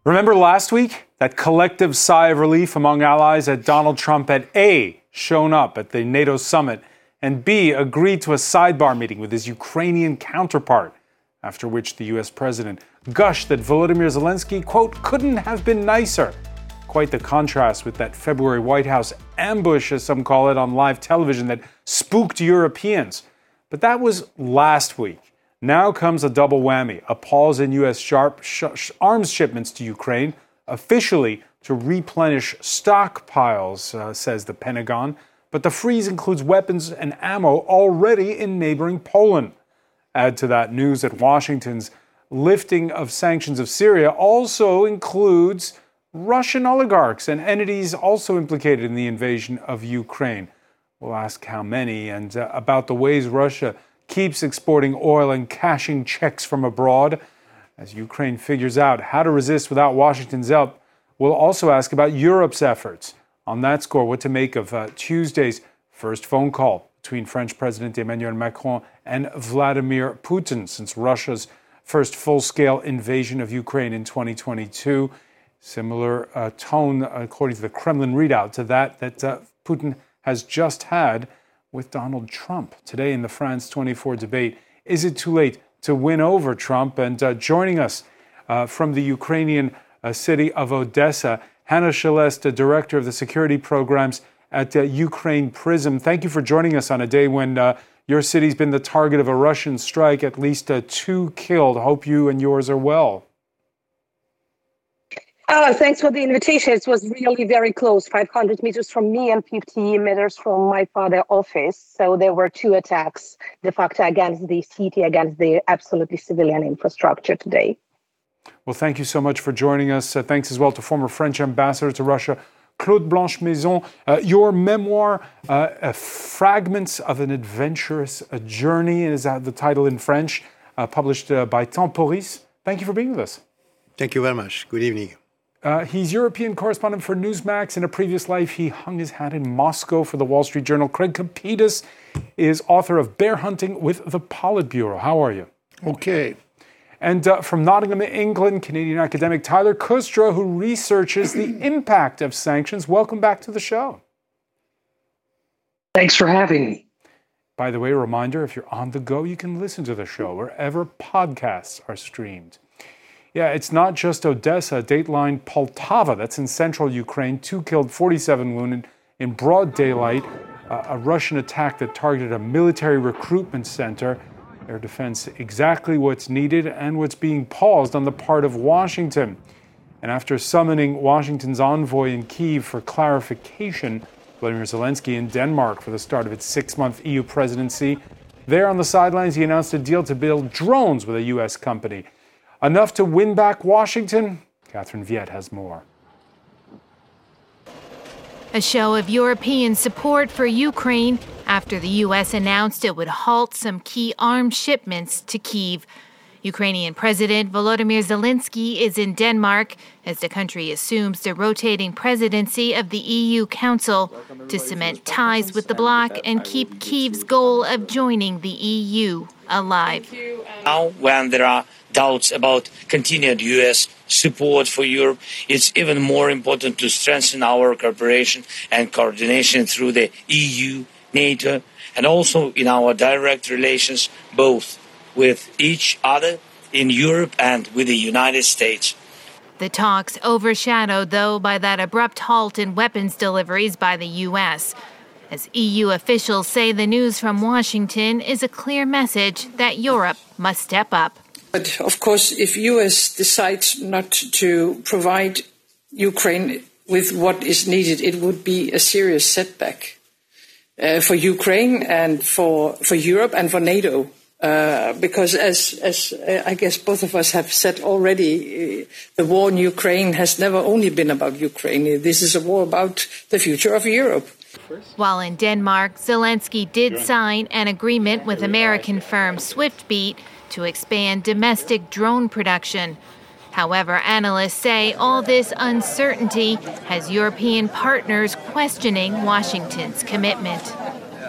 Remember last week? That collective sigh of relief among allies that Donald Trump had A, shown up at the NATO summit, and B, agreed to a sidebar meeting with his Ukrainian counterpart, after which the U.S. president gushed that Volodymyr Zelensky, quote, couldn't have been nicer. Quite the contrast with that February White House ambush, as some call it, on live television that spooked Europeans. But that was last week. Now comes a double whammy, a pause in U.S. arms shipments to Ukraine, officially to replenish stockpiles, says the Pentagon. But the freeze includes weapons and ammo already in neighboring Poland. Add to that news that Washington's lifting of sanctions of Syria also includes Russian oligarchs and entities also implicated in the invasion of Ukraine. We'll ask how many and about the ways Russia keeps exporting oil and cashing checks from abroad. As Ukraine figures out how to resist without Washington's help, we'll also ask about Europe's efforts. On that score, what to make of Tuesday's first phone call between French President Emmanuel Macron and Vladimir Putin since Russia's first full-scale invasion of Ukraine in 2022. Similar tone, according to the Kremlin readout, to that Putin has just had with Donald Trump. Today in the France 24 debate, is it too late to win over Trump? And joining us from the Ukrainian city of Odessa, Hannah Shelest, Director of the Security Programs at Ukraine Prism. Thank you for joining us on a day when your city's been the target of a Russian strike, at least 2 killed. Hope you and yours are well. Thanks for the invitation. It was really very close, 500 meters from me and 50 meters from my father's office. So there were 2 attacks, de facto against the city, against the absolutely civilian infrastructure today. Well, thank you so much for joining us. Thanks as well to former French ambassador to Russia, Claude Blanche-Maison. Your memoir, Fragments of an Adventurous Journey, is the title in French, published by Temporis. Thank you for being with us. Thank you very much. Good evening. He's European correspondent for Newsmax. In a previous life, he hung his hat in Moscow for the Wall Street Journal. Craig Capidis is author of Bear Hunting with the Politburo. How are you? Okay. And from Nottingham, England, Canadian academic Tyler Kustra, who researches the impact of sanctions. Welcome back to the show. Thanks for having me. By the way, a reminder, if you're on the go, you can listen to the show wherever podcasts are streamed. Yeah, it's not just Odessa. Dateline Poltava, that's in central Ukraine, 2 killed, 47 wounded in broad daylight. A Russian attack that targeted a military recruitment center. Air defense, exactly what's needed and what's being paused on the part of Washington. And after summoning Washington's envoy in Kyiv for clarification, Volodymyr Zelensky in Denmark for the start of its 6-month EU presidency, there on the sidelines he announced a deal to build drones with a U.S. company. Enough to win back Washington? Catherine Viette has more. A show of European support for Ukraine after the U.S. announced it would halt some key arms shipments to Kyiv. Ukrainian President Volodymyr Zelensky is in Denmark as the country assumes the rotating presidency of the EU Council to cement ties with the bloc and keep Kyiv's goal of joining the EU alive. Now, when there are doubts about continued U.S. support for Europe, it's even more important to strengthen our cooperation and coordination through the EU, NATO, and also in our direct relations, both with each other in Europe and with the United States. The talks overshadowed, though, by that abrupt halt in weapons deliveries by the U.S., as EU officials say the news from Washington is a clear message that Europe must step up. But of course, if U.S. decides not to provide Ukraine with what is needed, it would be a serious setback for Ukraine and for Europe and for NATO. Because as I guess both of us have said already, the war in Ukraine has never only been about Ukraine. This is a war about the future of Europe. While in Denmark, Zelensky did sign an agreement with American firm Swiftbeat to expand domestic drone production. However, analysts say all this uncertainty has European partners questioning Washington's commitment.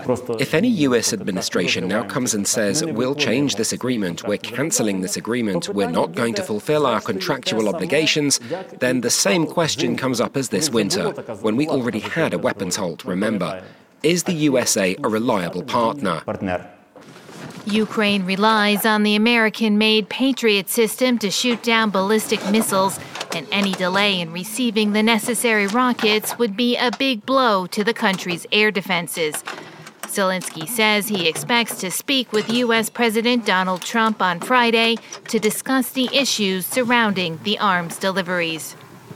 If any US administration now comes and says, we'll change this agreement, we're cancelling this agreement, we're not going to fulfill our contractual obligations, then the same question comes up as this winter, when we already had a weapons halt, remember. Is the USA a reliable partner? Ukraine relies on the American-made Patriot system to shoot down ballistic missiles, and any delay in receiving the necessary rockets would be a big blow to the country's air defenses. Zelensky says he expects to speak with U.S. President Donald Trump on Friday to discuss the issues surrounding the arms deliveries.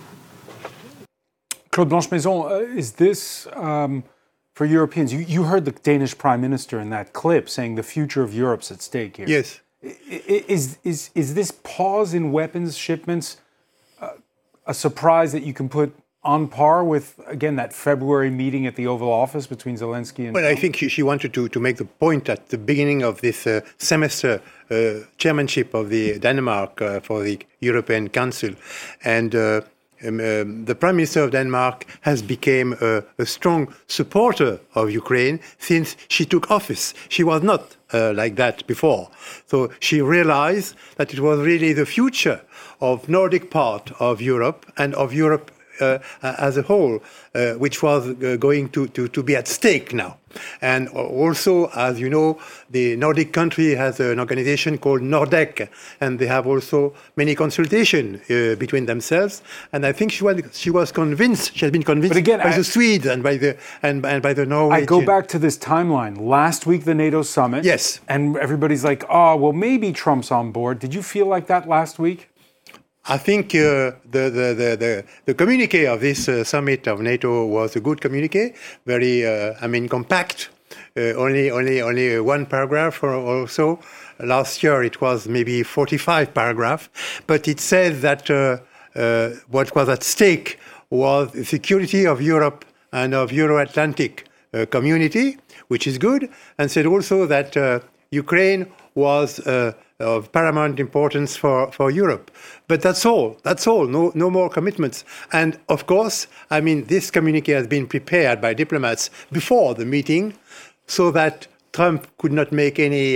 Claude Blanche-Maison, is this... for Europeans, you heard the Danish Prime Minister in that clip saying the future of Europe's at stake here. Yes. Is this pause in weapons shipments a surprise that you can put on par with, again, that February meeting at the Oval Office between Zelensky and... Well, I think she wanted to make the point at the beginning of this semester chairmanship of the Denmark for the European Council. And the Prime Minister of Denmark has become a strong supporter of Ukraine since she took office. She was not like that before. So she realized that it was really the future of Nordic part of Europe and of Europe as a whole, which was going to be at stake now. And also, as you know, the Nordic country has an organization called Nordec, and they have also many consultations between themselves. And I think she was convinced. She has been convinced by the Swedes and by the Norwegians. I go back to this timeline. Last week, the NATO summit. Yes. And everybody's like, oh, well, maybe Trump's on board. Did you feel like that last week? I think the communique of this summit of NATO was a good communique, very, compact. Only one paragraph or so. Last year it was maybe 45 paragraphs, but it says that what was at stake was the security of Europe and of Euro-Atlantic community, which is good, and said also that Ukraine was of paramount importance for Europe. But that's all. No more commitments. And of course, this communique has been prepared by diplomats before the meeting so that Trump could not make any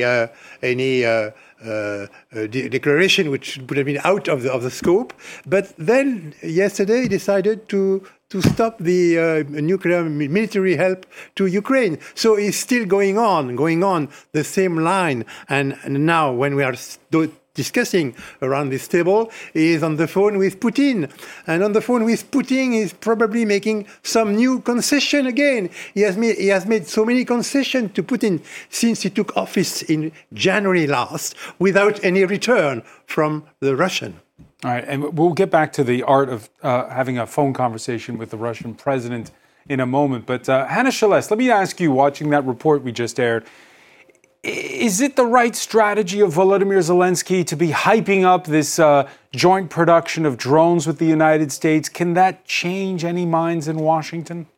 declaration which would have been out of the scope. But then yesterday he decided to stop the nuclear military help to Ukraine. So it's still going on the same line. And now when we are discussing around this table, he is on the phone with Putin. And on the phone with Putin, he's probably making some new concession again. He has made so many concessions to Putin since he took office in January last without any return from the Russian. All right, and we'll get back to the art of having a phone conversation with the Russian president in a moment. But Hannah Shelest, let me ask you, watching that report we just aired, is it the right strategy of Volodymyr Zelensky to be hyping up this joint production of drones with the United States? Can that change any minds in Washington?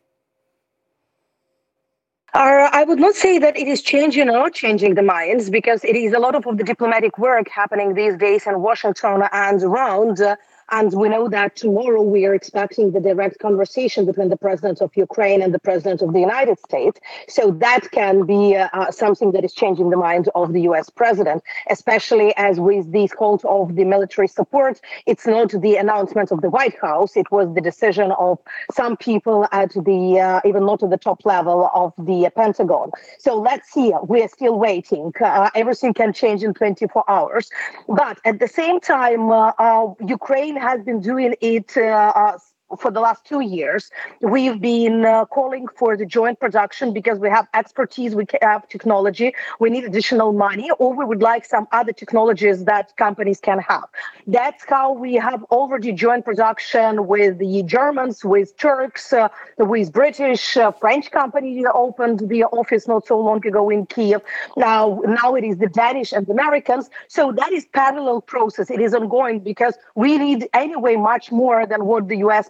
I would not say that it is changing or not changing the minds, because it is a lot of the diplomatic work happening these days in Washington and around. And we know that tomorrow we are expecting the direct conversation between the president of Ukraine and the president of the United States. So that can be something that is changing the mind of the U.S. president, especially as with this halt of the military support. It's not the announcement of the White House. It was the decision of some people at the, even not at the top level of the Pentagon. So let's see. We're still waiting. Everything can change in 24 hours. But at the same time, Ukraine has been doing it for the last 2 years. We've been calling for the joint production because we have expertise, we have technology, we need additional money, or we would like some other technologies that companies can have. That's how we have already joint production with the Germans, with Turks, with British, French company opened the office not so long ago in Kiev. Now it is the Danish and the Americans. So that is parallel process. It is ongoing because we need anyway much more than what the US can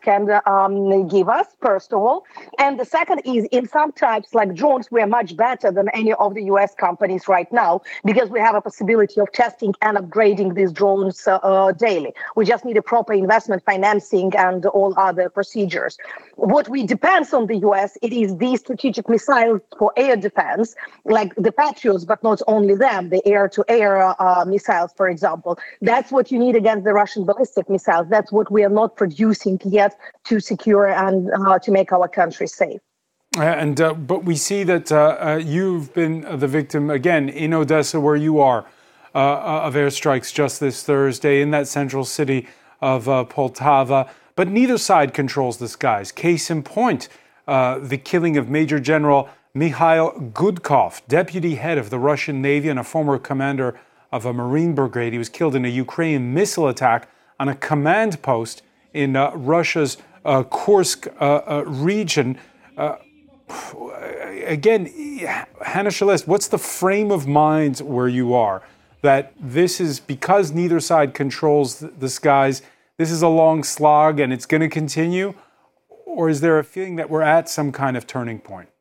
can give us, first of all. And the second is, in some types like drones, we are much better than any of the US companies right now, because we have a possibility of testing and upgrading these drones daily. We just need a proper investment, financing, and all other procedures. What we depends on the US, it is these strategic missiles for air defense, like the Patriots, but not only them, the air-to-air missiles, for example. That's what you need against the Russian ballistic missiles. That's what we are not producing yet to secure and to make our country safe. But we see that you've been the victim, again, in Odessa, where you are, of airstrikes just this Thursday in that central city of Poltava. But neither side controls the skies. Case in point, the killing of Major General Mikhail Gudkov, deputy head of the Russian Navy and a former commander of a Marine brigade. He was killed in a Ukrainian missile attack on a command post in Russia's Kursk region. Again, Hannah Shelest, what's the frame of mind where you are? That this is, because neither side controls the skies, this is a long slog and it's going to continue? Or is there a feeling that we're at some kind of turning point?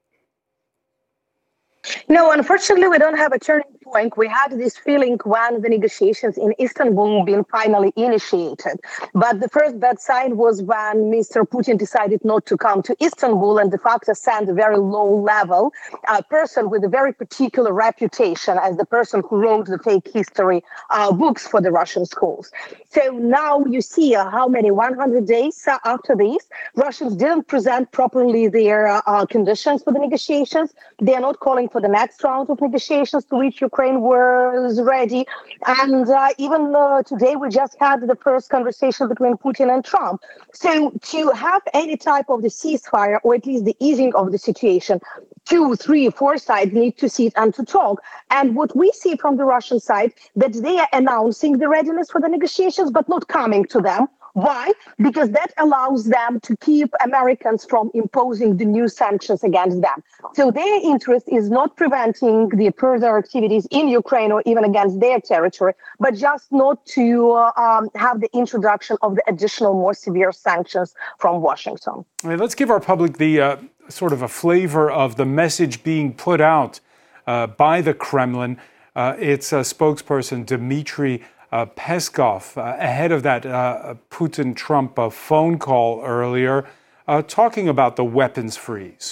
No, unfortunately, we don't have a turning point. We had this feeling when the negotiations in Istanbul been finally initiated. But the first bad sign was when Mr. Putin decided not to come to Istanbul and de facto sent a very low-level person with a very particular reputation as the person who wrote the fake history books for the Russian schools. So now you see how many, 100 days after this, Russians didn't present properly their conditions for the negotiations. They are not calling for the next round of negotiations to which Ukraine was ready. And even today, we just had the first conversation between Putin and Trump. So to have any type of the ceasefire, or at least the easing of the situation, 2, 3, 4 sides need to sit and to talk. And what we see from the Russian side, that they are announcing the readiness for the negotiations, but not coming to them. Why? Because that allows them to keep Americans from imposing the new sanctions against them. So their interest is not preventing the further activities in Ukraine or even against their territory, but just not to have the introduction of the additional, more severe sanctions from Washington. Let's give our public the sort of a flavor of the message being put out by the Kremlin. Its spokesperson, Dmitry Peskov, ahead of that Putin-Trump phone call earlier, talking about the weapons freeze.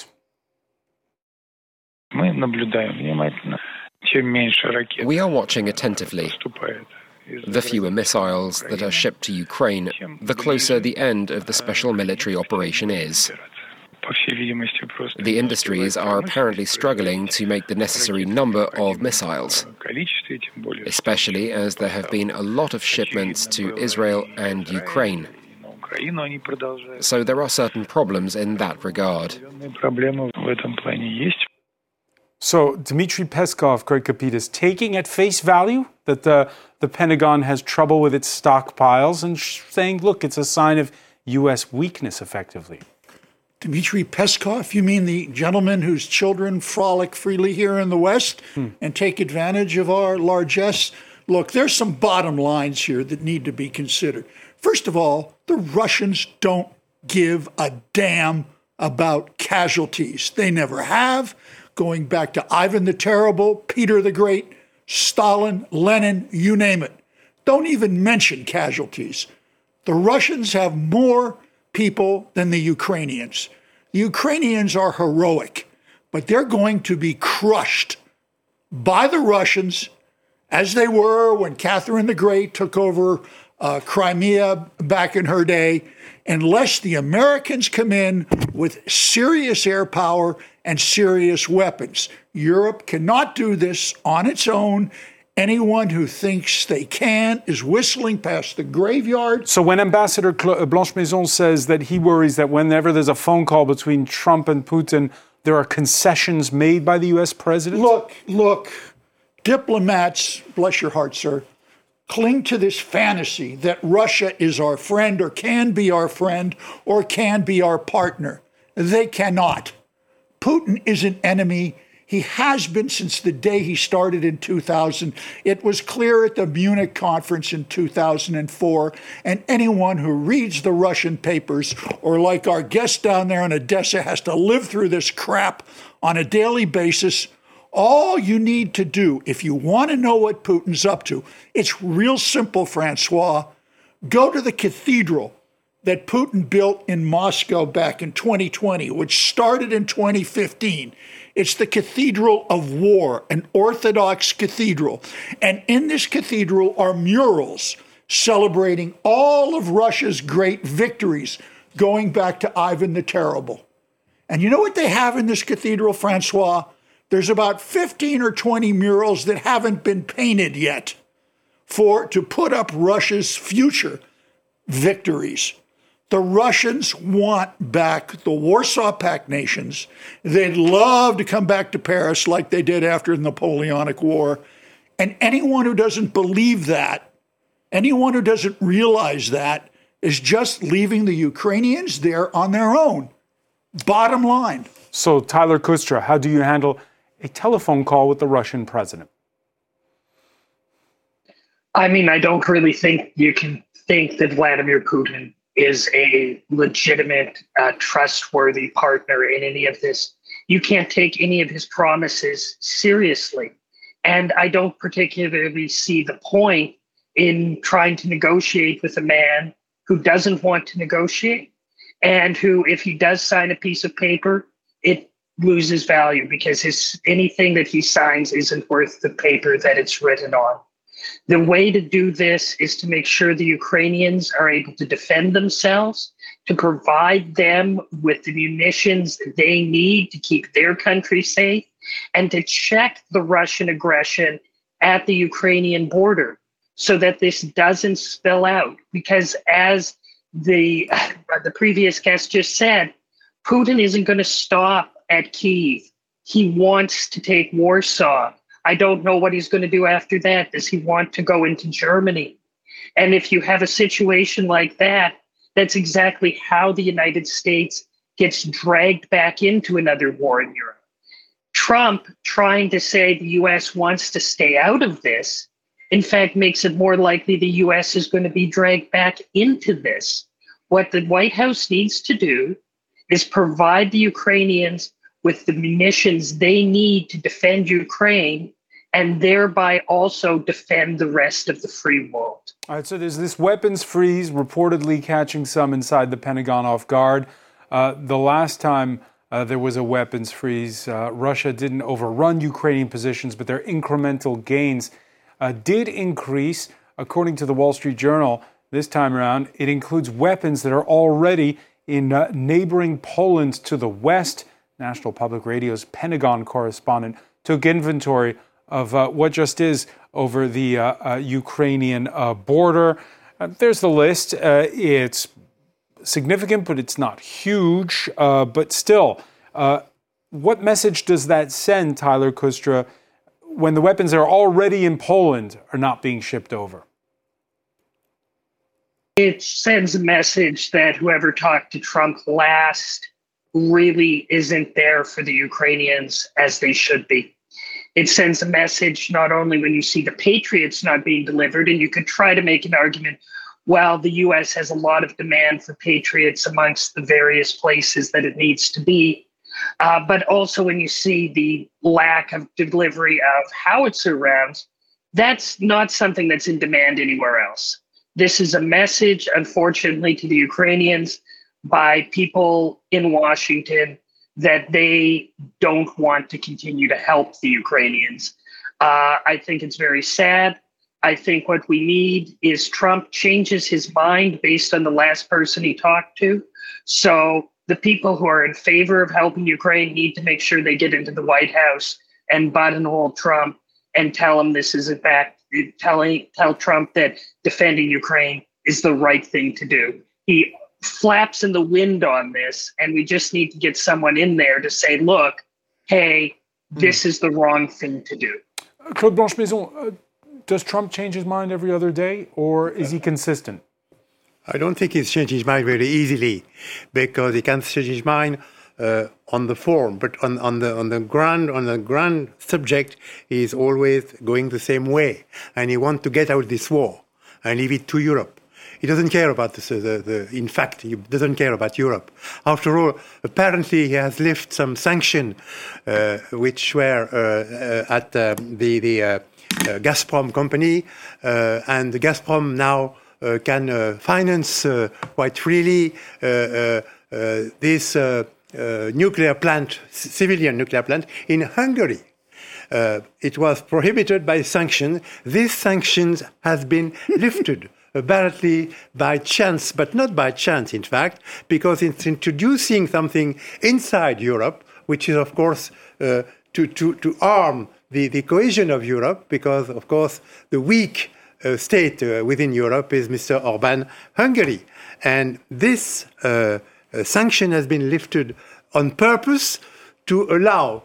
We are watching attentively. The fewer missiles that are shipped to Ukraine, the closer the end of the special military operation is. The industries are apparently struggling to make the necessary number of missiles, especially as there have been a lot of shipments to Israel and Ukraine. So there are certain problems in that regard. So Dmitry Peskov, Craig Kapitas, taking at face value that the Pentagon has trouble with its stockpiles and saying, look, it's a sign of U.S. weakness, effectively. Dmitry Peskov, you mean the gentleman whose children frolic freely here in the West and take advantage of our largesse? Look, there's some bottom lines here that need to be considered. First of all, the Russians don't give a damn about casualties. They never have. Going back to Ivan the Terrible, Peter the Great, Stalin, Lenin, you name it. Don't even mention casualties. The Russians have more people than the Ukrainians. The Ukrainians are heroic, but they're going to be crushed by the Russians, as they were when Catherine the Great took over Crimea back in her day, unless the Americans come in with serious air power and serious weapons. Europe cannot do this on its own. Anyone who thinks they can is whistling past the graveyard. So when Ambassador Blanche-Maison says that he worries that whenever there's a phone call between Trump and Putin, there are concessions made by the U.S. president? Look, diplomats, bless your heart, sir, cling to this fantasy that Russia is our friend or can be our friend or can be our partner. They cannot. Putin is an enemy. He has been since the day he started in 2000. It was clear at the Munich conference in 2004. And anyone who reads the Russian papers, or like our guest down there in Odessa, has to live through this crap on a daily basis. All you need to do, if you want to know what Putin's up to, it's real simple, Francois. Go to the cathedral that Putin built in Moscow back in 2020, which started in 2015. It's the Cathedral of War, an Orthodox cathedral. And in this cathedral are murals celebrating all of Russia's great victories going back to Ivan the Terrible. And you know what they have in this cathedral, Francois? There's about 15 or 20 murals that haven't been painted yet to put up Russia's future victories. The Russians want back the Warsaw Pact nations. They'd love to come back to Paris like they did after the Napoleonic War. And anyone who doesn't believe that, anyone who doesn't realize that, is just leaving the Ukrainians there on their own. Bottom line. So, Tyler Kustra, how do you handle a telephone call with the Russian president? I mean, I don't really think you can think that Vladimir Putin is a legitimate, trustworthy partner in any of this. You can't take any of his promises seriously. And I don't particularly see the point in trying to negotiate with a man who doesn't want to negotiate, and who, if he does sign a piece of paper, it loses value because anything that he signs isn't worth the paper that it's written on. The way to do this is to make sure the Ukrainians are able to defend themselves, to provide them with the munitions they need to keep their country safe, and to check the Russian aggression at the Ukrainian border so that this doesn't spill out. Because as the previous guest just said, Putin isn't going to stop at Kyiv. He wants to take Warsaw. I don't know what he's going to do after that. Does he want to go into Germany? And if you have a situation like that, that's exactly how the United States gets dragged back into another war in Europe. Trump trying to say the U.S. wants to stay out of this, in fact, makes it more likely the U.S. is going to be dragged back into this. What the White House needs to do is provide the Ukrainians with the munitions they need to defend Ukraine, and thereby also defend the rest of the free world. All right, so there's this weapons freeze, reportedly catching some inside the Pentagon off guard. The last time there was a weapons freeze, Russia didn't overrun Ukrainian positions, but their incremental gains did increase. According to the Wall Street Journal, this time around, it includes weapons that are already in neighboring Poland to the west. National Public Radio's Pentagon correspondent took inventory of what just is over the Ukrainian border. There's the list. It's significant, but it's not huge. But still, what message does that send, Tyler Kustra, when the weapons that are already in Poland are not being shipped over? It sends a message that whoever talked to Trump last really isn't there for the Ukrainians as they should be. It sends a message not only when you see the Patriots not being delivered, and you could try to make an argument, well, the U.S. has a lot of demand for Patriots amongst the various places that it needs to be, but also when you see the lack of delivery of howitzer rounds, that's not something that's in demand anywhere else. This is a message, unfortunately, to the Ukrainians by people in Washington that they don't want to continue to help the Ukrainians. I think it's very sad. I think what we need is Trump changes his mind based on the last person he talked to. So the people who are in favor of helping Ukraine need to make sure they get into the White House and buttonhole Trump and tell him this is in fact, tell Trump that defending Ukraine is the right thing to do. He flaps in the wind on this, and we just need to get someone in there to say, look, hey, this is the wrong thing to do. Claude Blanche-Maison, does Trump change his mind every other day, or is he consistent? I don't think he's changed his mind very easily, because he can change his mind on the form, but on the grand subject, he is always going the same way, and he wants to get out this war and leave it to Europe. He doesn't care about this. In fact, he doesn't care about Europe. After all, apparently he has lifted some sanctions, which were at the Gazprom company, and the Gazprom now can finance quite freely this nuclear plant, civilian nuclear plant in Hungary. It was prohibited by sanctions. These sanctions have been lifted. Apparently by chance, but not by chance, in fact, because it's introducing something inside Europe, which is, of course, to arm the cohesion of Europe, because, of course, the weak state within Europe is Mr. Orbán, Hungary. And this sanction has been lifted on purpose to allow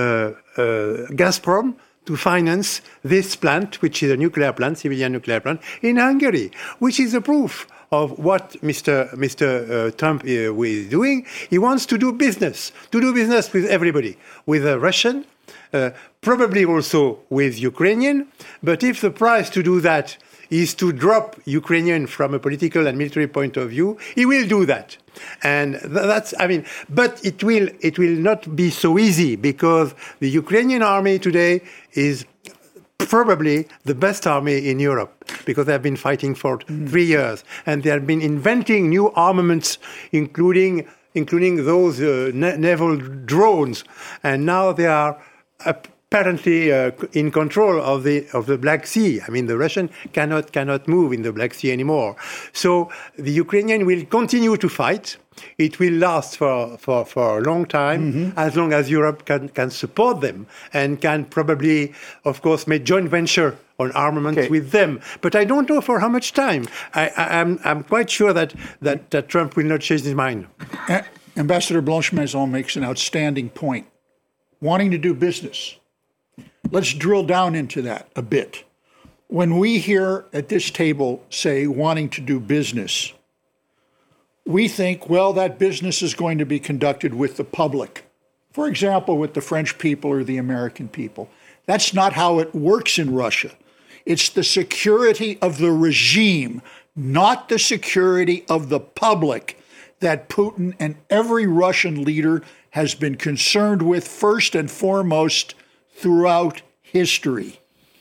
Gazprom to finance this plant, which is a nuclear plant, civilian nuclear plant, in Hungary, which is a proof of what Mr. Trump is doing. He wants to do business with everybody, with the Russian, probably also with Ukrainian. But if the price to do that is to drop Ukrainian from a political and military point of view, he will do that. And but it will not be so easy, because the Ukrainian army today is probably the best army in Europe, because they have been fighting for 3 years, and they have been inventing new armaments, including those naval drones, and now they are apparently in control of the Black Sea. I mean, the Russian cannot move in the Black Sea anymore. So the Ukrainian will continue to fight. It will last for a long time, as long as Europe can support them and can probably, of course, make joint venture on armaments with them. But I don't know for how much time. I'm quite sure that Trump will not change his mind. Ambassador Blanche-Maison makes an outstanding point. Wanting to do business. Let's drill down into that a bit. When we here at this table say wanting to do business, we think, well, that business is going to be conducted with the public. For example, with the French people or the American people. That's not how it works in Russia. It's the security of the regime, not the security of the public, that Putin and every Russian leader has been concerned with first and foremost throughout history.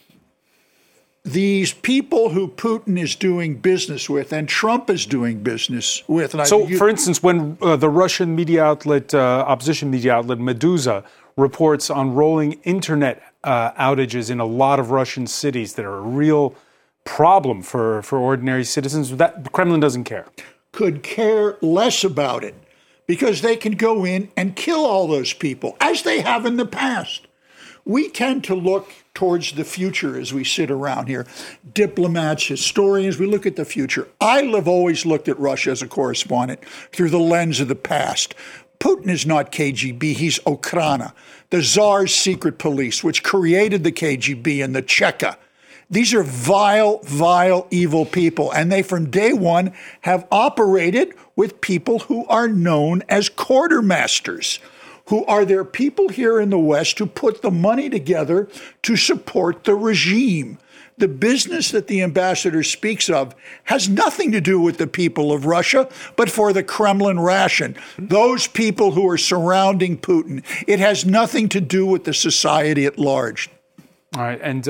These people who Putin is doing business with and Trump is doing business with. For instance, when the Russian media outlet, opposition media outlet Meduza, reports on rolling internet outages in a lot of Russian cities that are a real problem for ordinary citizens, that the Kremlin doesn't care. Could care less about it, because they can go in and kill all those people, as they have in the past. We tend to look towards the future as we sit around here. Diplomats, historians, we look at the future. I've always looked at Russia as a correspondent through the lens of the past. Putin is not KGB, he's Okhrana, the Tsar's secret police, which created the KGB and the Cheka. These are vile, vile, evil people, and they from day one have operated with people who are known as quartermasters, who are their people here in the West who put the money together to support the regime. The business that the ambassador speaks of has nothing to do with the people of Russia, but for the Kremlin ration. Those people who are surrounding Putin, it has nothing to do with the society at large. All right, and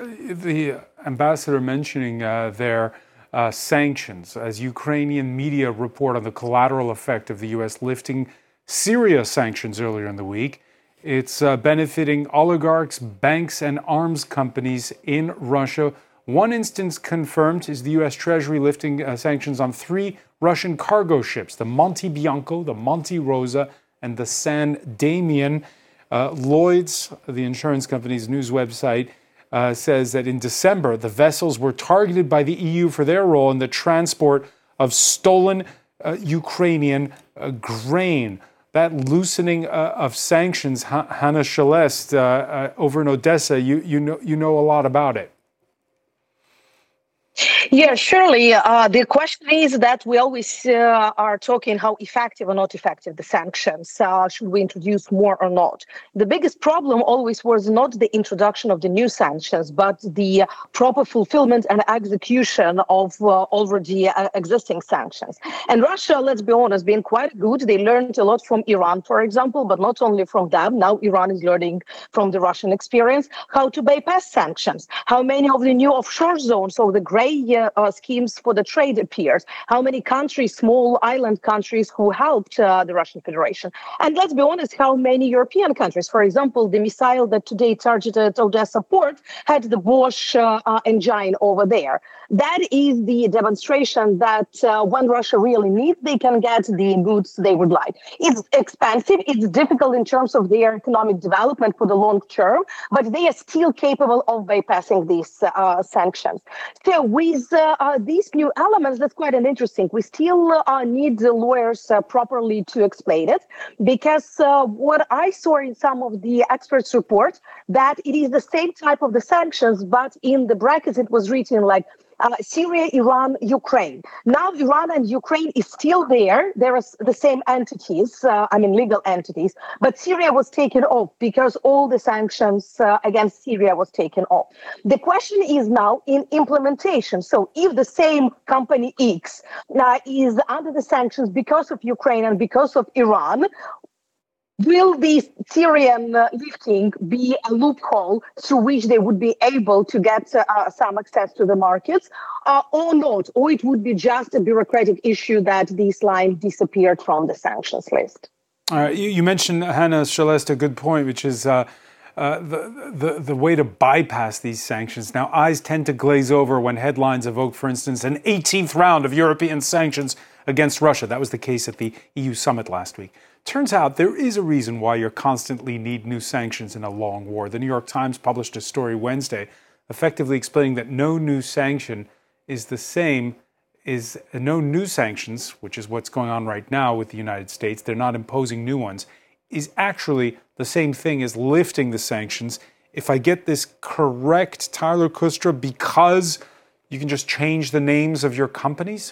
the ambassador mentioning their sanctions, as Ukrainian media report on the collateral effect of the U.S. lifting Syria sanctions earlier in the week. It's benefiting oligarchs, banks, and arms companies in Russia. One instance confirmed is the U.S. Treasury lifting sanctions on 3 Russian cargo ships, the Monte Bianco, the Monte Rosa, and the San Damian. Lloyd's, the insurance company's news website, says that in December, the vessels were targeted by the EU for their role in the transport of stolen Ukrainian grain. That loosening of sanctions, Hannah Shelest, over in Odessa, you know a lot about it. Yeah, surely. The question is that we always are talking how effective or not effective the sanctions. Should we introduce more or not? The biggest problem always was not the introduction of the new sanctions, but the proper fulfillment and execution of already existing sanctions. And Russia, let's be honest, been quite good. They learned a lot from Iran, for example, but not only from them. Now Iran is learning from the Russian experience how to bypass sanctions. How many of the new offshore zones, or the gray schemes for the trade appears, how many countries, small island countries who helped the Russian Federation. And let's be honest, how many European countries, for example, the missile that today targeted Odessa port had the Bosch engine over there. That is the demonstration that when Russia really needs, they can get the goods they would like. It's expensive, it's difficult in terms of their economic development for the long term, but they are still capable of bypassing these sanctions. So with these new elements, that's quite an interesting. We still need the lawyers properly to explain it, because what I saw in some of the experts' reports, that it is the same type of the sanctions, but in the brackets it was written like Syria, Iran, Ukraine. Now Iran and Ukraine is still there. There are the same entities, legal entities, but Syria was taken off because all the sanctions against Syria was taken off. The question is now in implementation. So if the same company X is under the sanctions because of Ukraine and because of Iran, will the Syrian lifting be a loophole through which they would be able to get some access to the markets or not? Or it would be just a bureaucratic issue that this line disappeared from the sanctions list? You mentioned, Hannah Shelest, a good point, which is the way to bypass these sanctions. Now, eyes tend to glaze over when headlines evoke, for instance, an 18th round of European sanctions against Russia. That was the case at the EU summit last week. Turns out there is a reason why you constantly need new sanctions in a long war. The New York Times published a story Wednesday effectively explaining that no new sanction is the same as no new sanctions, which is what's going on right now with the United States. They're not imposing new ones, is actually the same thing as lifting the sanctions. If I get this correct, Tyler Kustra, because you can just change the names of your companies?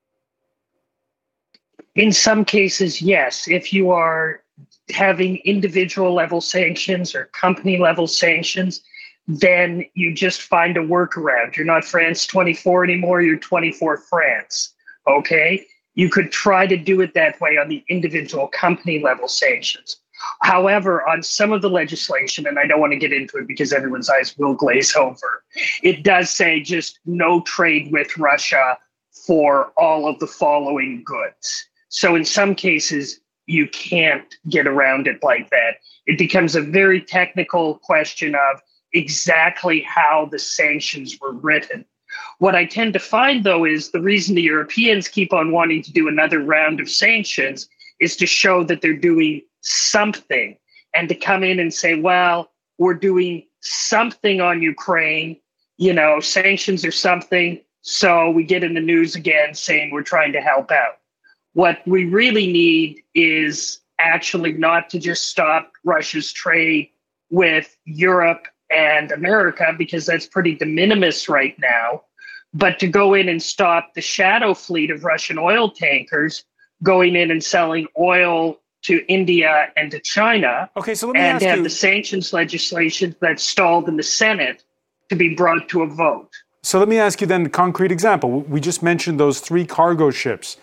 In some cases, yes. If you are having individual level sanctions or company level sanctions, then you just find a workaround. You're not France 24 anymore, you're 24 France, okay? You could try to do it that way on the individual company level sanctions. However, on some of the legislation, and I don't want to get into it because everyone's eyes will glaze over, it does say just no trade with Russia for all of the following goods. So in some cases, you can't get around it like that. It becomes a very technical question of exactly how the sanctions were written. What I tend to find, though, is the reason the Europeans keep on wanting to do another round of sanctions is to show that they're doing something, and to come in and say, well, we're doing something on Ukraine, sanctions or something. So we get in the news again saying we're trying to help out. What we really need is actually not to just stop Russia's trade with Europe and America, because that's pretty de minimis right now, but to go in and stop the shadow fleet of Russian oil tankers going in and selling oil to India and to China. Okay, so let me ask you, the sanctions legislation that's stalled in the Senate to be brought to a vote. So let me ask you then a concrete example. We just mentioned those 3 cargo ships.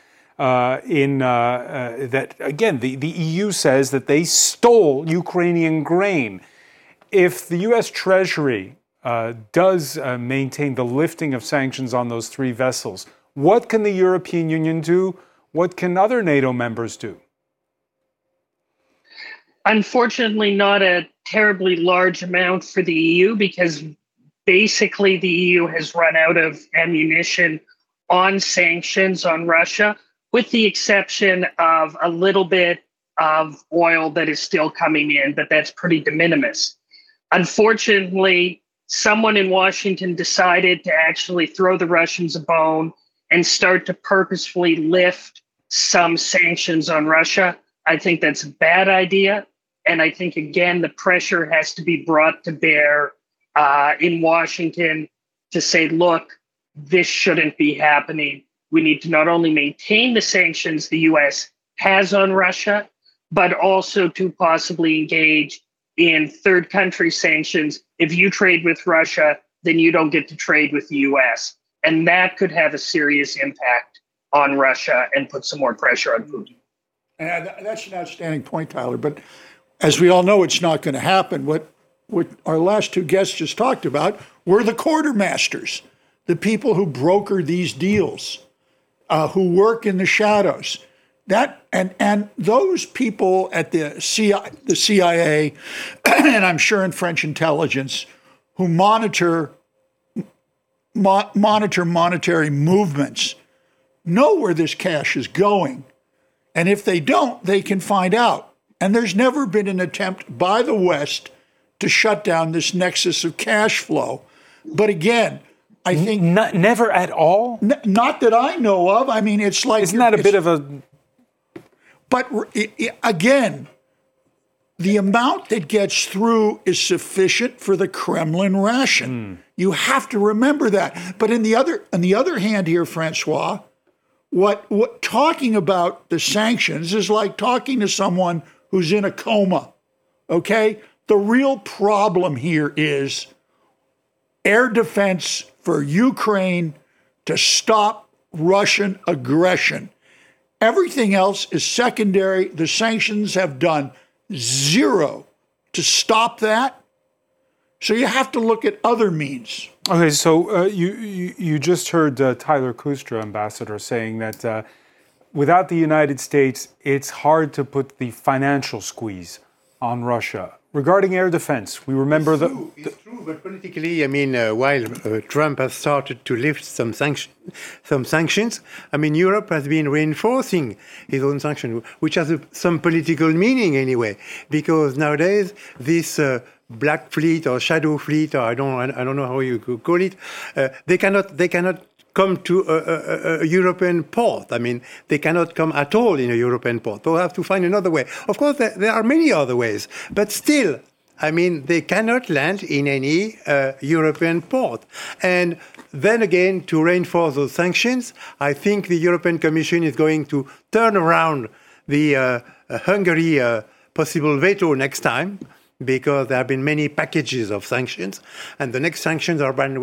That, again, the EU says that they stole Ukrainian grain. If the U.S. Treasury does maintain the lifting of sanctions on those 3 vessels, what can the European Union do? What can other NATO members do? Unfortunately, not a terribly large amount for the EU, because basically the EU has run out of ammunition on sanctions on Russia, with the exception of a little bit of oil that is still coming in, but that's pretty de minimis. Unfortunately, someone in Washington decided to actually throw the Russians a bone and start to purposefully lift some sanctions on Russia. I think that's a bad idea. And I think, again, the pressure has to be brought to bear in Washington to say, look, this shouldn't be happening. We need to not only maintain the sanctions the U.S. has on Russia, but also to possibly engage in third country sanctions. If you trade with Russia, then you don't get to trade with the U.S. And that could have a serious impact on Russia and put some more pressure on Putin. And that's an outstanding point, Tyler. But as we all know, it's not going to happen. What our last two guests just talked about were the quartermasters, the people who broker these deals, who work in the shadows. That and those people at the CIA, and I'm sure in French intelligence, who monitor monetary movements, know where this cash is going. And if they don't, they can find out. And there's never been an attempt by the West to shut down this nexus of cash flow. But again, I think... Never at all? Not that I know of. I mean, it's like... Isn't that a bit of a... But again, the amount that gets through is sufficient for the Kremlin ration. You have to remember that. But on the other hand here, Francois, what talking about the sanctions is like talking to someone who's in a coma, okay? The real problem here is air defense for Ukraine to stop Russian aggression. Everything else is secondary. The sanctions have done zero to stop that. So you have to look at other means. Okay, so you just heard Tyler Kustra, ambassador, saying that without the United States, it's hard to put the financial squeeze on Russia. Regarding air defense, we remember It's true, but politically, I mean, while Trump has started to lift some sanctions, I mean, Europe has been reinforcing his own sanctions, which has some political meaning anyway, because nowadays this black fleet or shadow fleet, or I don't know how you could call it, they cannot come to a European port. I mean, they cannot come at all in a European port. They'll have to find another way. Of course, there are many other ways, but still, I mean, they cannot land in any European port. And then again, to reinforce those sanctions, I think the European Commission is going to turn around the Hungary possible veto next time, because there have been many packages of sanctions, and the next sanctions Orban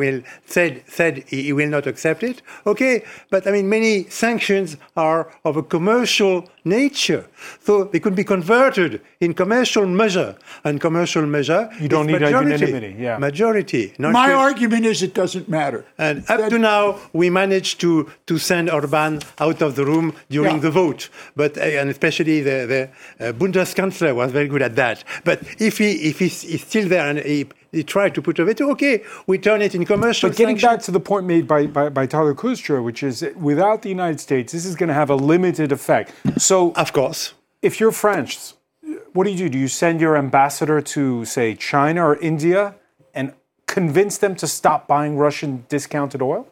said he will not accept it. Okay, but I mean, many sanctions are of a commercial nature, so they could be converted in commercial measure, and commercial measure you don't need unanimity. Yeah, majority. My argument is it doesn't matter. And up to now, we managed to send Orban out of the room during the vote, but and especially the Bundeskanzler was very good at that. But if he's still there and he tried to put a veto, okay, we turn it in commercial. But getting back to the point made by Tyler Kustra, which is without the United States, this is going to have a limited effect. So, of course, if you're French, what do you do? Do you send your ambassador to, say, China or India and convince them to stop buying Russian discounted oil?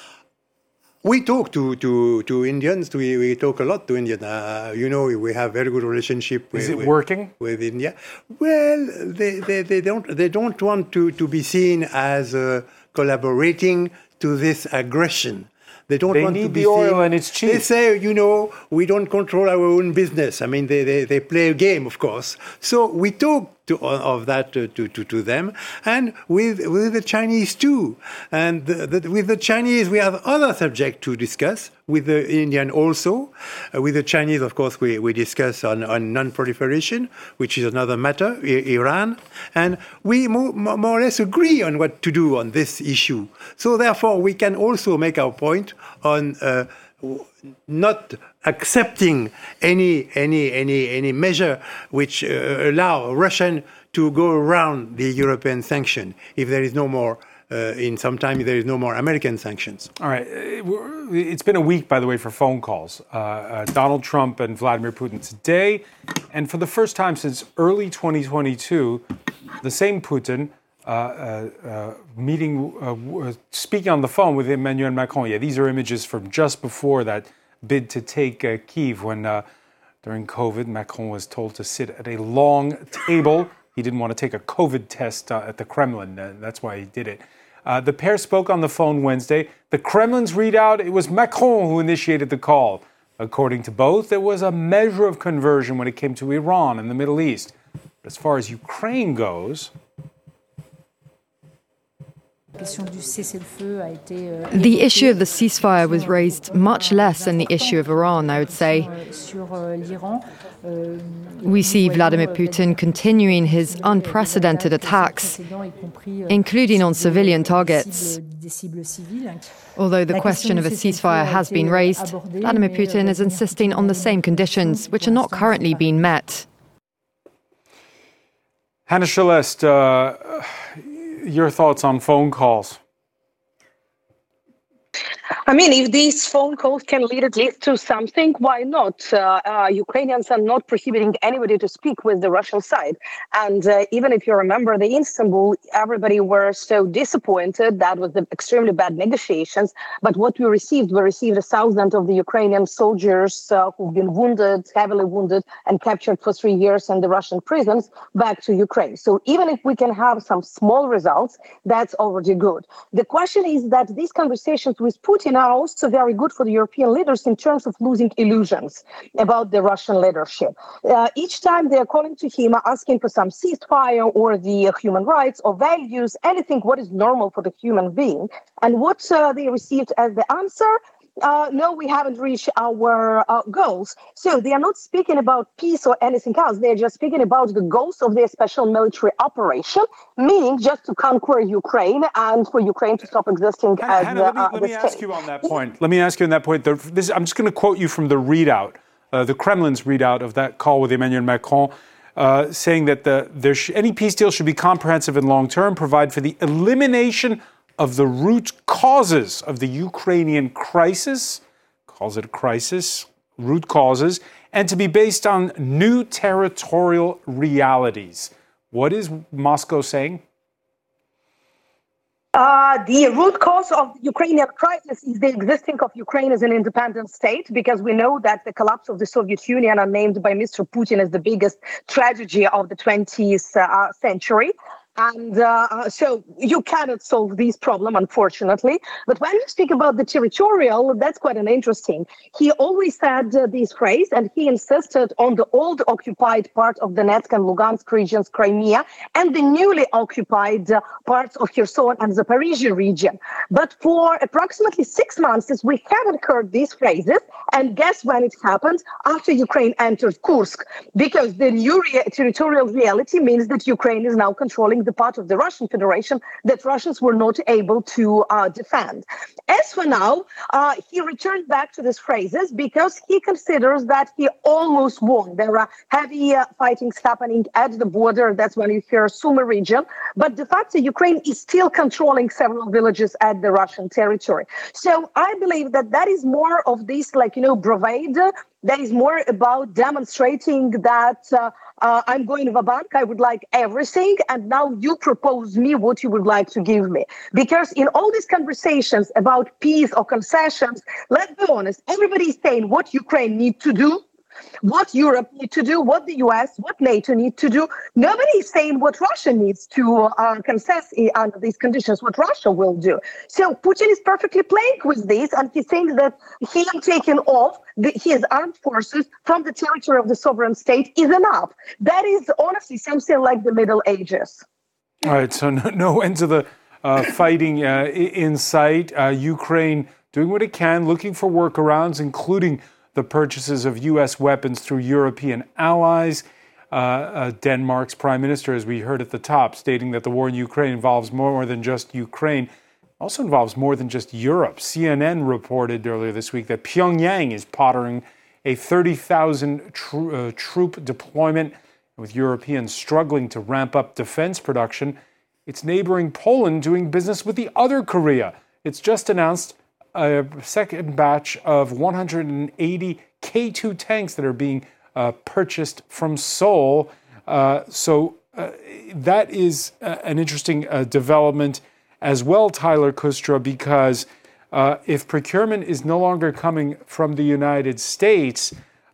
We talk to Indians. We talk a lot to Indians. We have very good relationship. Is it working with India? Well, they don't want to be seen as collaborating to this aggression. They don't want to be the oil and it's cheap. They say, we don't control our own business. I mean, they play a game, of course. So we talk of that to them, and with the Chinese too. And with the Chinese, we have other subjects to discuss. With the Indian also. With the Chinese, of course, we discuss on non-proliferation, which is another matter, Iran. And we more or less agree on what to do on this issue. So therefore, we can also make our point on not accepting any measure which allow Russian to go around the European sanction if there is no more. In some time, there is no more American sanctions. All right. It's been a week, by the way, for phone calls. Donald Trump and Vladimir Putin today. And for the first time since early 2022, the same Putin speaking on the phone with Emmanuel Macron. Yeah, these are images from just before that bid to take Kyiv when, during COVID, Macron was told to sit at a long table. He didn't want to take a COVID test at the Kremlin. That's why he did it. The pair spoke on the phone Wednesday. The Kremlin's readout, it was Macron who initiated the call. According to both, there was a measure of conversion when it came to Iran and the Middle East. But as far as Ukraine goes, the issue of the ceasefire was raised much less than the issue of Iran, I would say. We see Vladimir Putin continuing his unprecedented attacks, including on civilian targets. Although the question of a ceasefire has been raised, Vladimir Putin is insisting on the same conditions, which are not currently being met. Hannah Shelest, your thoughts on phone calls? I mean, if these phone calls can lead at least to something, why not? Ukrainians are not prohibiting anybody to speak with the Russian side. And even if you remember the Istanbul, everybody were so disappointed. That was the extremely bad negotiations. But what we received 1,000 of the Ukrainian soldiers who've been wounded, heavily wounded, and captured for 3 years in the Russian prisons back to Ukraine. So even if we can have some small results, that's already good. The question is that these conversations with Putin are also very good for the European leaders in terms of losing illusions about the Russian leadership. Each time they are calling to him, asking for some ceasefire or the human rights or values, anything what is normal for the human being. And what they received as the answer, no, we haven't reached our goals. So they are not speaking about peace or anything else. They're just speaking about the goals of their special military operation, meaning just to conquer Ukraine and for Ukraine to stop existing as Hannah, let me ask you on that point. I'm just going to quote you from the readout, the Kremlin's readout of that call with Emmanuel Macron, saying that any peace deal should be comprehensive and long-term, provide for the elimination of the root causes of the Ukrainian crisis, calls it a crisis, root causes, and to be based on new territorial realities. What is Moscow saying? The root cause of the Ukrainian crisis is the existing of Ukraine as an independent state, because we know that the collapse of the Soviet Union are named by Mr. Putin as the biggest tragedy of the 20th century. And so you cannot solve this problem, unfortunately. But when you speak about the territorial, that's quite an interesting. He always said this phrase, and he insisted on the old occupied part of Donetsk and Lugansk regions, Crimea, and the newly occupied parts of Kherson and Zaporizhia region. But for approximately 6 months, we haven't heard these phrases. And guess when it happened? After Ukraine entered Kursk, because the new territorial reality means that Ukraine is now controlling the part of the Russian Federation that Russians were not able to defend. As for now, he returned back to these phrases because he considers that he almost won. There are heavy fightings happening at the border. That's when you hear Sumy region. But de facto, Ukraine is still controlling several villages at the Russian territory. So I believe that is more of this, bravade. That is more about demonstrating that I'm going va-bank, I would like everything, and now you propose me what you would like to give me. Because in all these conversations about peace or concessions, let's be honest, everybody is saying what Ukraine needs to do, what Europe needs to do, what the US, what NATO needs to do. Nobody is saying what Russia needs to concess under these conditions, what Russia will do. So Putin is perfectly playing with this, and he thinks that him taking off his armed forces from the territory of the sovereign state is enough. That is honestly something like the Middle Ages. All right, so no end to the fighting in sight. Ukraine doing what it can, looking for workarounds, including the purchases of U.S. weapons through European allies. Denmark's prime minister, as we heard at the top, stating that the war in Ukraine involves more than just Ukraine, also involves more than just Europe. CNN reported earlier this week that Pyongyang is pottering a 30,000 troop deployment, with Europeans struggling to ramp up defense production. It's neighboring Poland doing business with the other Korea. It's just announced a second batch of 180 K2 tanks that are being purchased from Seoul. So that is an interesting development as well, Tyler Kustra, because if procurement is no longer coming from the United States,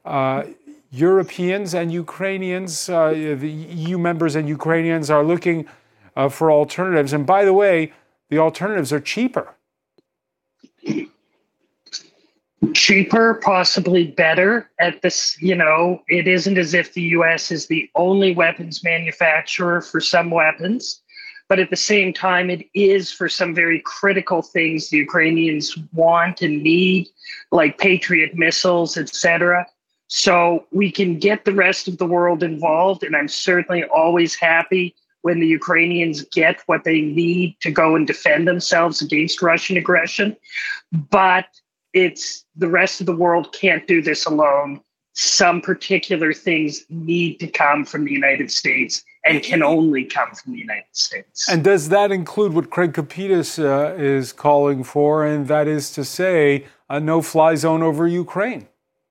Europeans and Ukrainians, the EU members and Ukrainians are looking for alternatives. And by the way, the alternatives are cheaper. Cheaper, possibly better at this. It isn't as if the U.S. is the only weapons manufacturer for some weapons, but at the same time, it is for some very critical things the Ukrainians want and need, like Patriot missiles, etc. So we can get the rest of the world involved, and I'm certainly always happy when the Ukrainians get what they need to go and defend themselves against Russian aggression. But it's the rest of the world can't do this alone. Some particular things need to come from the United States and can only come from the United States. And does that include what Craig Kapitas is calling for, and that is to say a no-fly zone over Ukraine?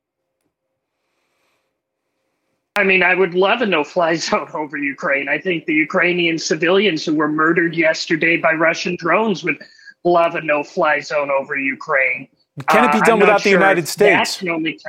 I mean, I would love a no-fly zone over Ukraine. I think the Ukrainian civilians who were murdered yesterday by Russian drones would love a no-fly zone over Ukraine. Can it be done without the United States?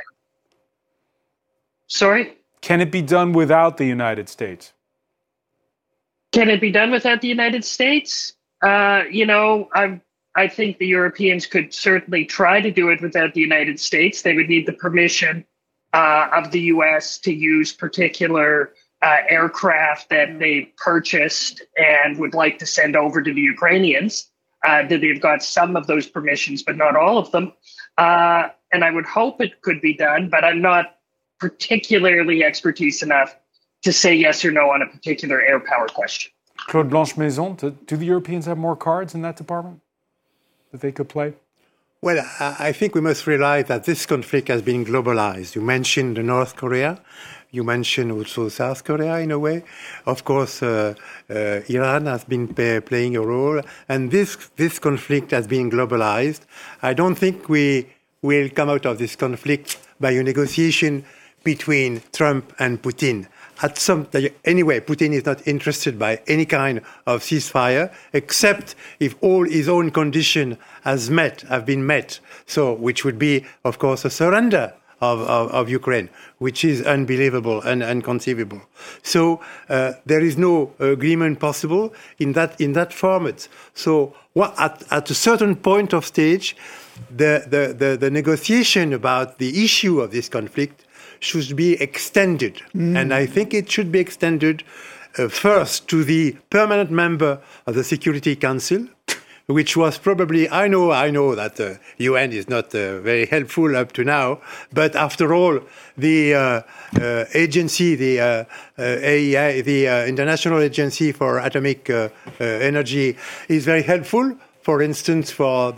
Sorry? Can it be done without the United States? Can it be done without the United States? I think the Europeans could certainly try to do it without the United States. They would need the permission of the U.S. to use particular aircraft that they purchased and would like to send over to the Ukrainians. They've got some of those permissions, but not all of them. And I would hope it could be done, but I'm not particularly expertise enough to say yes or no on a particular air power question. Claude Blanche-Maison, do the Europeans have more cards in that department that they could play? Well, I think we must realize that this conflict has been globalized. You mentioned North Korea. You mentioned also South Korea in a way. Of course, Iran has been playing a role. And this conflict has been globalized. I don't think we will come out of this conflict by a negotiation between Trump and Putin. Anyway, Putin is not interested by any kind of ceasefire, except if all his own conditions have been met. So, which would be, of course, a surrender of Ukraine, which is unbelievable and inconceivable. So there is no agreement possible in that format. So at a certain point of stage, the negotiation about the issue of this conflict should be extended. And I think it should be extended first to the permanent member of the Security Council, which was probably, I know that the UN is not very helpful up to now, but after all, the agency, the AEA, the International Agency for Atomic Energy, is very helpful. For instance, for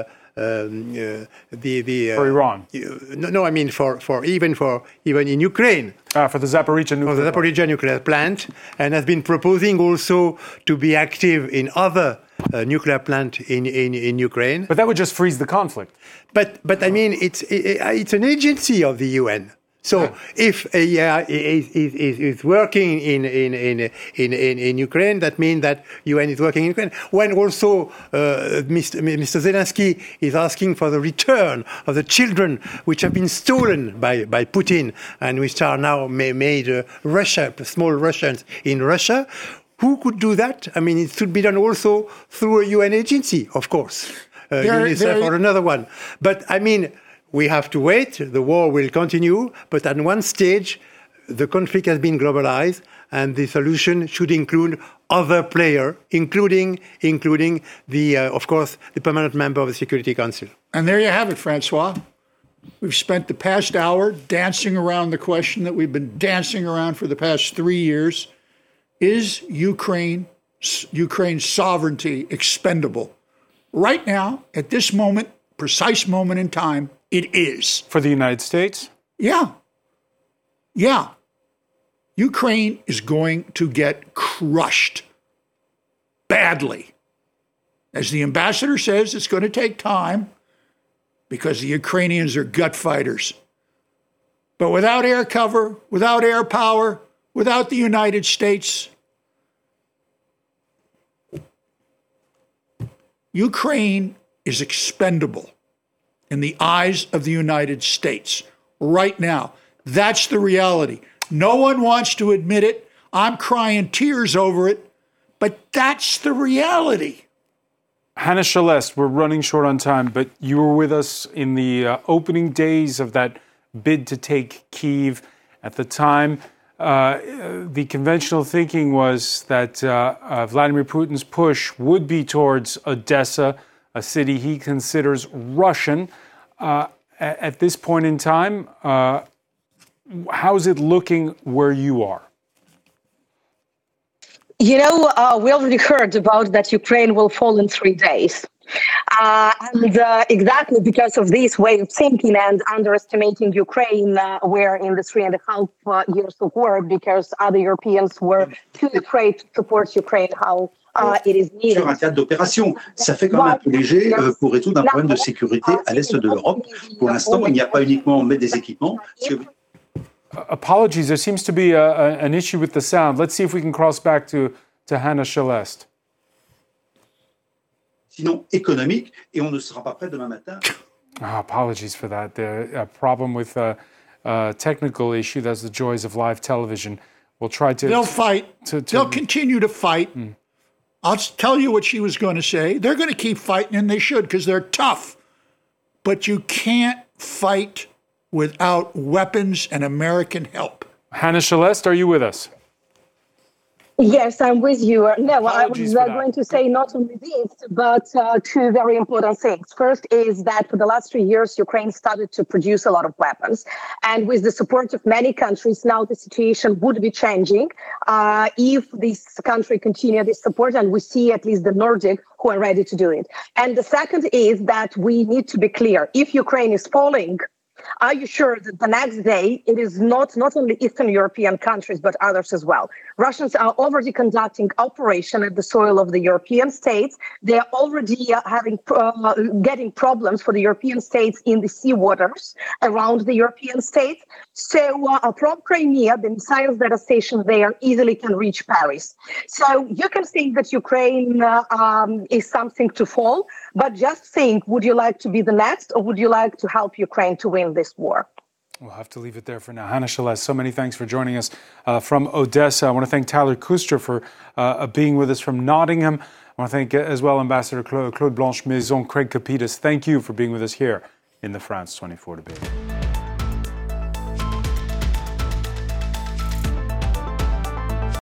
for Iran. No, I mean even in Ukraine. For the Zaporizhzhia nuclear plant, and has been proposing also to be active in other nuclear plant in Ukraine. But that would just freeze the conflict. But I mean, it's an agency of the UN. So if AEA is working in Ukraine, that means that UN is working in Ukraine. When also Mr. Zelensky is asking for the return of the children which have been stolen by Putin and which are now made small Russians in Russia, who could do that? I mean, it should be done also through a UN agency, of course, UNICEF or another one. But I mean, we have to wait. The war will continue. But at one stage, the conflict has been globalized, and the solution should include other players, including the, of course, the permanent member of the Security Council. And there you have it, Francois. We've spent the past hour dancing around the question that we've been dancing around for the past 3 years. Is Ukraine's sovereignty expendable? Right now, at this moment, precise moment in time, it is. For the United States? Yeah. Ukraine is going to get crushed badly. As the ambassador says, it's going to take time because the Ukrainians are gut fighters. But without air cover, without air power, without the United States, Ukraine is expendable in the eyes of the United States right now. That's the reality. No one wants to admit it. I'm crying tears over it, but that's the reality. Hannah Shelest, we're running short on time, but you were with us in the opening days of that bid to take Kyiv. At the time, the conventional thinking was that Vladimir Putin's push would be towards Odessa, a city he considers Russian. At this point in time, how's it looking where you are? We already heard about that Ukraine will fall in 3 days. And exactly because of this way of thinking and underestimating Ukraine, we're in the 3.5 years of war because other Europeans were too afraid to support Ukraine how it is needed. Sur un théâtre d'opération, ça fait quand même un peu léger pour résoudre un problème de sécurité à l'est de l'Europe. Pour l'instant, il n'y a pas uniquement mettre des équipements. Apologies, there seems to be an issue with the sound. Let's see if we can cross back to Hannah Shelest. Sinon, économique, et on ne sera pas prêt demain matin. Apologies for that. A problem with a technical issue. That's the joys of live television. We'll try to... They'll fight. They'll continue to fight. I'll tell you what she was going to say. They're going to keep fighting, and they should, because they're tough. But you can't fight without weapons and American help. Hannah Shelest, are you with us? Yes, I'm with you. No, I was going to say not only this, but two very important things. First is that for the last 3 years, Ukraine started to produce a lot of weapons. And with the support of many countries, now the situation would be changing if this country continue this support. And we see at least the Nordic who are ready to do it. And the second is that we need to be clear. If Ukraine is falling, are you sure that the next day it is not only Eastern European countries, but others as well? Russians are already conducting operation at the soil of the European states. They are already getting problems for the European states in the sea waters around the European states. So from Crimea, the missiles that are stationed there easily can reach Paris. So you can think that Ukraine is something to fall, but just think, would you like to be the next, or would you like to help Ukraine to win this war? We'll have to leave it there for now. Hannah Shelest, so many thanks for joining us from Odessa. I want to thank Tyler Kustra for being with us from Nottingham. I want to thank as well Ambassador Claude Blanche-Maison, Craig Capitas. Thank you for being with us here in the France 24 debate.